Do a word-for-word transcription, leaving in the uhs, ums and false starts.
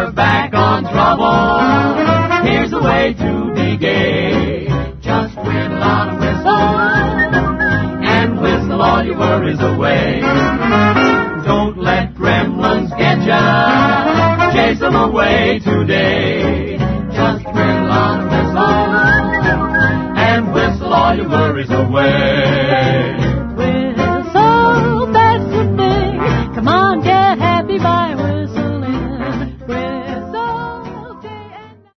you're back on trouble, here's the way to be gay. Just whistle on a whistle, and whistle all your worries away. Don't let gremlins get ya, chase them away today. Just whistle on a whistle, and whistle all your worries away.